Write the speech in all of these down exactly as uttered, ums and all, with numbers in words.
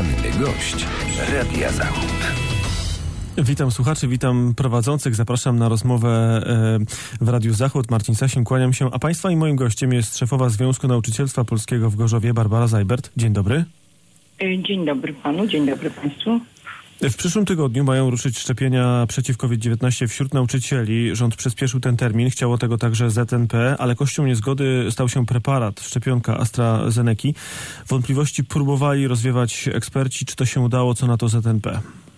Nieznany gość Radia Zachód. Witam słuchaczy, witam prowadzących. Zapraszam na rozmowę w Radiu Zachód. Marcin Sasin, kłaniam się. A Państwa i moim gościem jest szefowa Związku Nauczycielstwa Polskiego w Gorzowie, Barbara Zajbert. Dzień dobry. Dzień dobry panu, dzień dobry państwu. W przyszłym tygodniu mają ruszyć szczepienia przeciw kowid dziewiętnaście wśród nauczycieli. Rząd przyspieszył ten termin, chciało tego także Z N P, ale kością niezgody stał się preparat, szczepionka AstraZeneki. Wątpliwości próbowali rozwiewać eksperci. Czy to się udało? Co na to Z N P?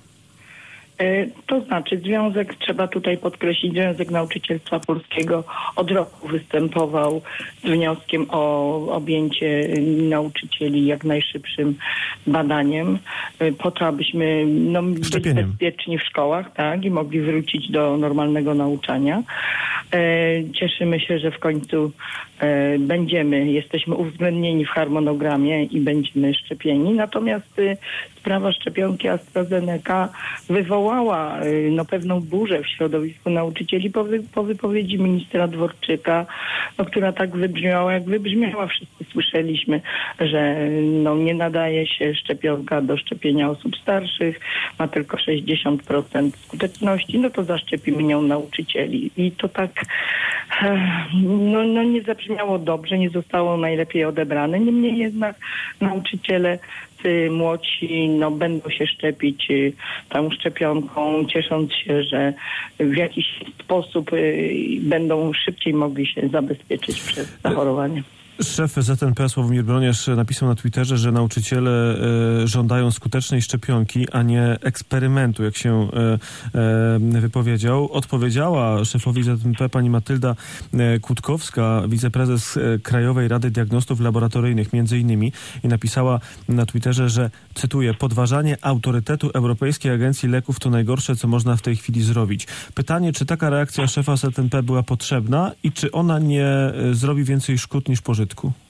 To znaczy związek, trzeba tutaj podkreślić, Związek Nauczycielstwa Polskiego od roku występował z wnioskiem o objęcie nauczycieli jak najszybszym badaniem, po to, abyśmy no, byli bezpieczni w szkołach, tak, i mogli wrócić do normalnego nauczania. Cieszymy się, że w końcu będziemy, jesteśmy uwzględnieni w harmonogramie i będziemy szczepieni. Natomiast sprawa szczepionki AstraZeneca wywołała no, pewną burzę w środowisku nauczycieli po, wy, po wypowiedzi ministra Dworczyka, no, która tak wybrzmiała, jak wybrzmiała. Wszyscy słyszeliśmy, że no, nie nadaje się szczepionka do szczepienia osób starszych, ma tylko sześćdziesiąt procent skuteczności, no to zaszczepimy nią nauczycieli. I to tak no, no nie zabrzmiało dobrze, nie zostało najlepiej odebrane. Niemniej jednak nauczyciele młodsi no, będą się szczepić y, tą szczepionką, ciesząc się, że w jakiś sposób y, będą szybciej mogli się zabezpieczyć przed zachorowaniem. Szef Z N P Sławomir Broniarz napisał na Twitterze, że nauczyciele e, żądają skutecznej szczepionki, a nie eksperymentu, jak się e, e, wypowiedział. Odpowiedziała szefowi Z N P pani Matylda e, Kutkowska, wiceprezes e, Krajowej Rady Diagnostów Laboratoryjnych, między innymi, i napisała na Twitterze, że, cytuję, podważanie autorytetu Europejskiej Agencji Leków to najgorsze, co można w tej chwili zrobić. Pytanie, czy taka reakcja szefa Z N P była potrzebna i czy ona nie e, zrobi więcej szkód niż pożytku?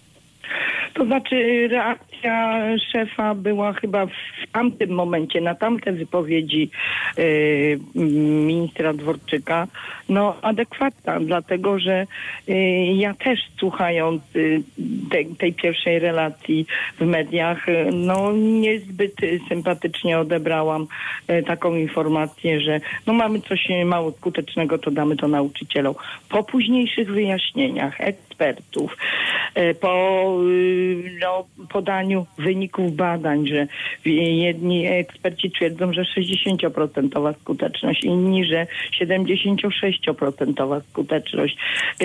To znaczy reakcja szefa była chyba w tamtym momencie, na tamte wypowiedzi yy, ministra Dworczyka, no adekwatna, dlatego że yy, ja też słuchając yy, te, tej pierwszej relacji w mediach, yy, no niezbyt sympatycznie odebrałam yy, taką informację, że no mamy coś mało skutecznego, to damy to nauczycielom. Po późniejszych wyjaśnieniach ekspertów, yy, po yy, no, podaniu wyników badań, że jedni eksperci twierdzą, że sześćdziesiąt procent skuteczność, inni, że siedemdziesiąt sześć procent skuteczność,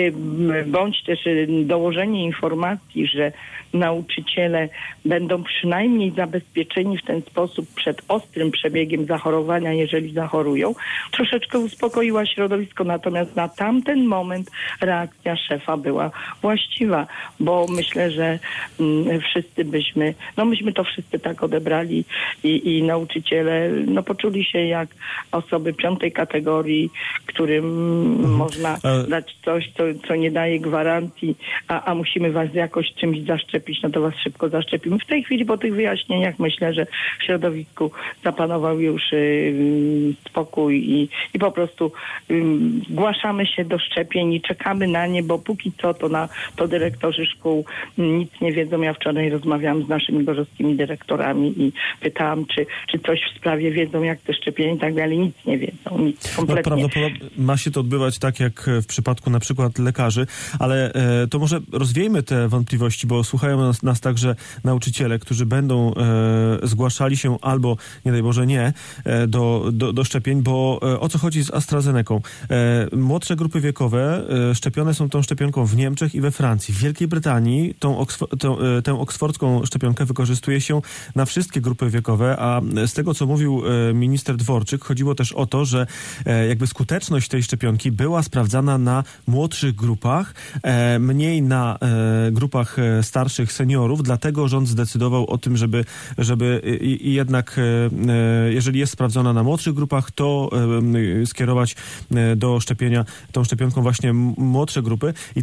bądź też dołożenie informacji, że nauczyciele będą przynajmniej zabezpieczeni w ten sposób przed ostrym przebiegiem zachorowania, jeżeli zachorują, troszeczkę uspokoiła środowisko, natomiast na tamten moment reakcja szefa była właściwa, bo myślę, że mm, wszyscy byśmy, no myśmy to wszyscy tak odebrali i, i nauczyciele no poczuli się jak osoby piątej kategorii, którym mhm. można A... dać coś, co, co nie daje gwarancji, a, a musimy was jakoś czymś zaszczepić, no to was szybko zaszczepimy. W tej chwili po tych wyjaśnieniach myślę, że w środowisku zapanował już y, spokój i, i po prostu y, zgłaszamy się do szczepień i czekamy na nie, bo póki co to na to dyrektorzy szkół nic nie wiedzą. Ja wczoraj rozmawiałam z naszymi gorzowskimi dyrektorami i pytałam, czy, czy coś w sprawie wiedzą, jak te szczepienia i tak dalej. Nic nie wiedzą. Nic kompletnie. No, prawdopodobnie ma się to odbywać tak, jak w przypadku na przykład lekarzy, ale e, to może rozwiejmy te wątpliwości, bo słuchają nas, nas także nauczyciele, którzy będą e, zgłaszali się albo, nie daj Boże, nie, e, do, do, do szczepień, bo e, o co chodzi z AstraZeneką? E, młodsze grupy wiekowe e, szczepione są tą szczepionką w Niemczech i we Francji. W Wielkiej Brytanii tą, Oksfo- tą, e, tę oksfordzką szczepionkę wykorzystuje się na wszystkie grupy wiekowe, a z tego, co mówił e, minister Dworczyk, chodziło też o to, że e, jakby skuteczność tej szczepionki była sprawdzana na młodszych grupach, e, mniej na e, grupach e, starszych seniorów, dlatego rząd zdecydował o tym, żeby, żeby i, i jednak, e, jeżeli jest sprawdzona na młodszych grupach, to e, skierować e, do szczepienia tą szczepionką właśnie młodsze grupy. I teraz tak,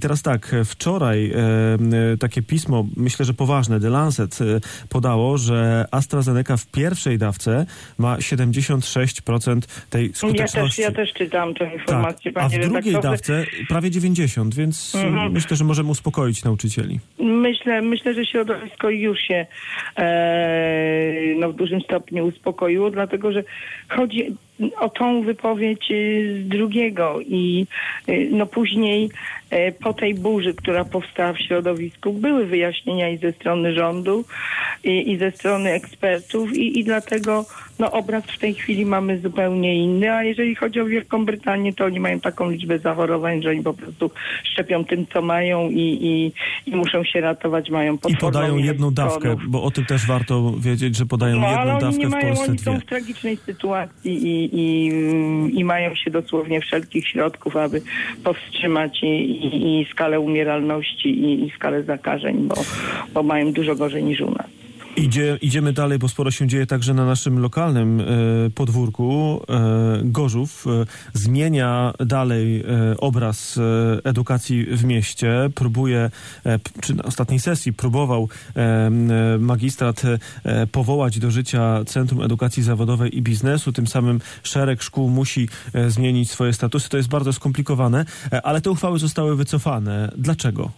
jak wczoraj e, takie pismo, myślę, że poważne, The Lancet e, podało, że AstraZeneca w pierwszej dawce ma siedemdziesiąt sześć procent tej skuteczności. Ja też, ja też czytałam tę informację, tak, a w panie drugiej redaktorze. dawce prawie dziewięćdziesiąt, więc mhm. myślę, że możemy uspokoić nauczycieli. Myślę, myślę, że środowisko już się e, no, w dużym stopniu uspokoiło, dlatego że chodzi o tą wypowiedź z drugiego i no później po tej burzy, która powstała w środowisku, były wyjaśnienia i ze strony rządu i, i ze strony ekspertów i, i dlatego no obraz w tej chwili mamy zupełnie inny, a jeżeli chodzi o Wielką Brytanię, to oni mają taką liczbę zachorowań, że oni po prostu szczepią tym, co mają i, i, i muszą się ratować, mają pod I podają jedną dawkę, bo o tym też warto wiedzieć, że podają no, jedną ale dawkę oni nie w mają, Polsce oni dwie. są w tragicznej sytuacji i, i, i mają się dosłownie wszelkich środków, aby powstrzymać i, i, i skalę umieralności i, i skalę zakażeń, bo, bo mają dużo gorzej niż u nas. Idzie, idziemy dalej, bo sporo się dzieje także na naszym lokalnym e, podwórku. E, Gorzów e, zmienia dalej e, obraz e, edukacji w mieście. Próbuje, e, czy na ostatniej sesji próbował e, e, magistrat e, powołać do życia Centrum Edukacji Zawodowej i Biznesu. Tym samym szereg szkół musi e, zmienić swoje statusy. To jest bardzo skomplikowane, e, ale te uchwały zostały wycofane. Dlaczego?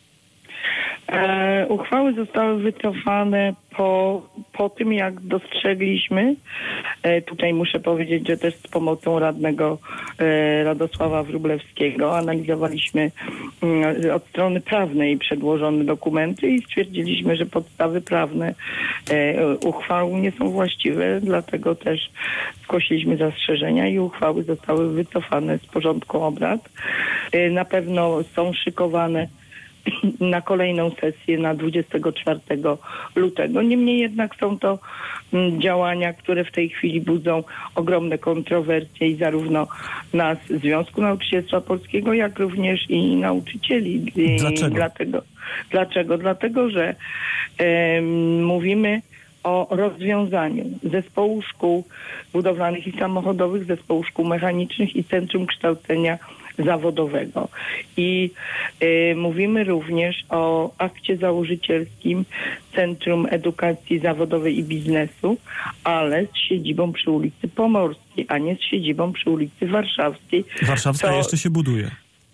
E, uchwały zostały wycofane po, po tym, jak dostrzegliśmy, e, tutaj muszę powiedzieć, że też z pomocą radnego e, Radosława Wróblewskiego analizowaliśmy e, od strony prawnej przedłożone dokumenty i stwierdziliśmy, że podstawy prawne e, uchwał nie są właściwe, dlatego też zgłosiliśmy zastrzeżenia i uchwały zostały wycofane z porządku obrad. E, na pewno są szykowane na kolejną sesję na dwudziestego czwartego lutego. Niemniej jednak są to działania, które w tej chwili budzą ogromne kontrowersje i zarówno nas, Związku Nauczycielstwa Polskiego, jak również i nauczycieli. Dlaczego? Dlatego, dlaczego? Dlatego, że e, mówimy o rozwiązaniu zespołu szkół budowlanych i samochodowych, zespołu szkół mechanicznych i Centrum Kształcenia Zawodowego. I y, mówimy również o akcie założycielskim Centrum Edukacji Zawodowej i Biznesu, ale z siedzibą przy ulicy Pomorskiej, a nie z siedzibą przy ulicy Warszawskiej. Warszawska to, jeszcze się buduje.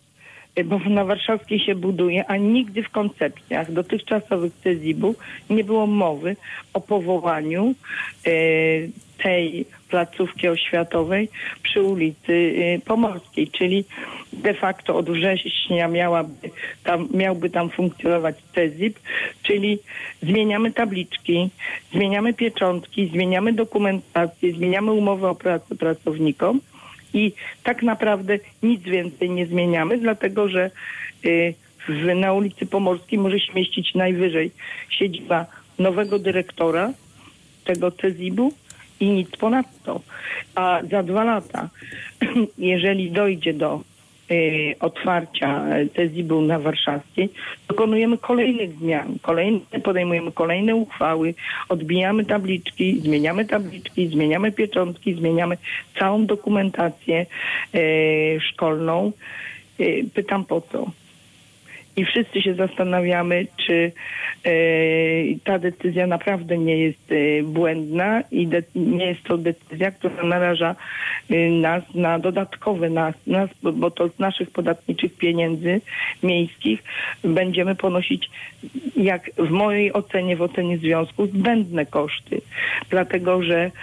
Bo na Warszawskiej się buduje, a nigdy w koncepcjach dotychczasowych C E Z I B-u nie było mowy o powołaniu y, tej placówki oświatowej przy ulicy y, Pomorskiej, czyli de facto od września miałaby tam, miałby tam funkcjonować C E Z I B, czyli zmieniamy tabliczki, zmieniamy pieczątki, zmieniamy dokumentację, zmieniamy umowę o pracę pracownikom i tak naprawdę nic więcej nie zmieniamy, dlatego że y, w, na ulicy Pomorskiej może się mieścić najwyżej siedziba nowego dyrektora tego C E Z I B-u i nic ponadto. A za dwa lata, jeżeli dojdzie do y, otwarcia C E Z I B-u na Warszawskiej, dokonujemy kolejnych zmian, kolejne, podejmujemy kolejne uchwały, odbijamy tabliczki, zmieniamy tabliczki, zmieniamy pieczątki, zmieniamy całą dokumentację y, szkolną. Y, pytam po co? I wszyscy się zastanawiamy, czy e, ta decyzja naprawdę nie jest e, błędna i de- nie jest to decyzja, która naraża e, nas na dodatkowe, nas, nas, bo to z naszych podatniczych pieniędzy miejskich będziemy ponosić, jak w mojej ocenie, w ocenie związku, zbędne koszty. Dlatego, że e,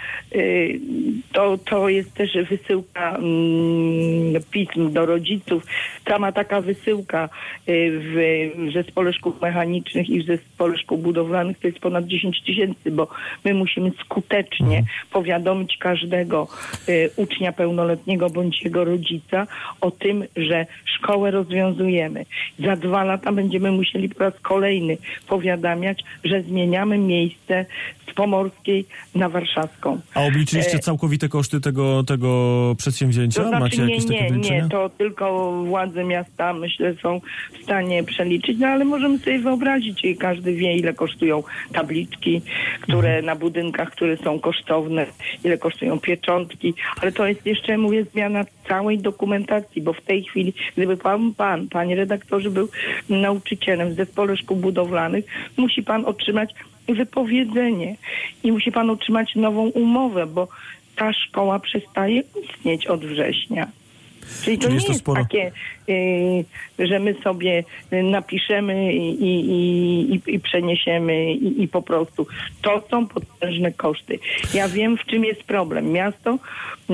to, to jest też wysyłka mm, pism do rodziców. Sama taka wysyłka e, w zespole szkół mechanicznych i w zespole szkół budowlanych to jest ponad dziesięć tysięcy, bo my musimy skutecznie powiadomić każdego y, ucznia pełnoletniego bądź jego rodzica o tym, że szkołę rozwiązujemy. Za dwa lata będziemy musieli po raz kolejny powiadamiać, że zmieniamy miejsce z Pomorskiej na Warszawską. A obliczyliście e, całkowite koszty tego, tego przedsięwzięcia? To znaczy, Macie nie, jakieś takie nie, wyliczenia? nie, to tylko władze miasta, myślę, są w stanie stanie przeliczyć, no ale możemy sobie wyobrazić i każdy wie, ile kosztują tabliczki, które na budynkach, które są kosztowne, ile kosztują pieczątki, ale to jest jeszcze, mówię, zmiana całej dokumentacji, bo w tej chwili, gdyby pan, pan, panie redaktorze, był nauczycielem w zespole szkół budowlanych, musi pan otrzymać wypowiedzenie i musi pan otrzymać nową umowę, bo ta szkoła przestaje istnieć od września. Czyli to Czyli nie jest to jest sporo... takie, y, że my sobie napiszemy i, i, i, i przeniesiemy i, i po prostu. To są potężne koszty. Ja wiem, w czym jest problem. Miasto y,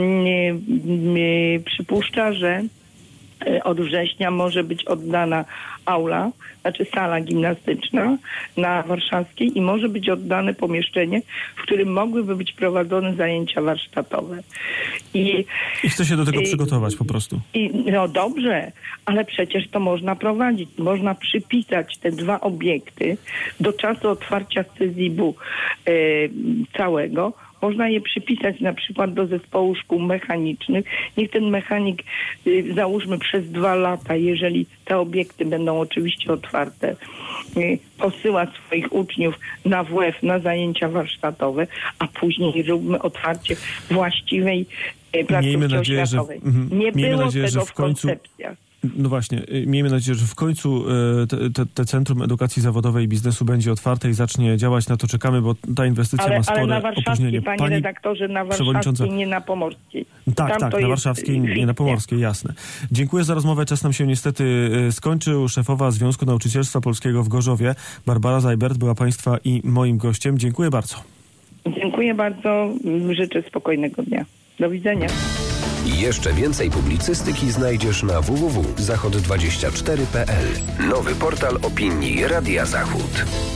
y, przypuszcza, że od września może być oddana aula, znaczy sala gimnastyczna na Warszawskiej i może być oddane pomieszczenie, w którym mogłyby być prowadzone zajęcia warsztatowe. I, I chce się do tego i, przygotować po prostu. I, no dobrze, ale przecież to można prowadzić. Można przypisać te dwa obiekty do czasu otwarcia syzibu y, całego. Można je przypisać na przykład do zespołu szkół mechanicznych. Niech ten mechanik, y, załóżmy przez dwa lata, jeżeli te obiekty będą oczywiście otwarte, y, posyła swoich uczniów na W F, na zajęcia warsztatowe, a później róbmy otwarcie właściwej y, placówki oświatowej. Że, mm, Nie było nadzieję, tego że w w końcu... koncepcjach. No właśnie, miejmy nadzieję, że w końcu te, te, te Centrum Edukacji Zawodowej i Biznesu będzie otwarte i zacznie działać. Na to czekamy, bo ta inwestycja ale, ma spore ale na opóźnienie. Warszawskiej, panie Pani redaktorze, na Warszawskiej, nie na Pomorskiej. Tak, Tam tak, to na jest Warszawskiej, nie fikcja. na Pomorskiej, jasne. Dziękuję za rozmowę. Czas nam się niestety skończył. Szefowa Związku Nauczycielstwa Polskiego w Gorzowie, Barbara Zajbert, była państwa i moim gościem. Dziękuję bardzo. Dziękuję bardzo. Życzę spokojnego dnia. Do widzenia. Jeszcze więcej publicystyki znajdziesz na w w w kropka zachod dwadzieścia cztery kropka p l. Nowy portal opinii Radia Zachód.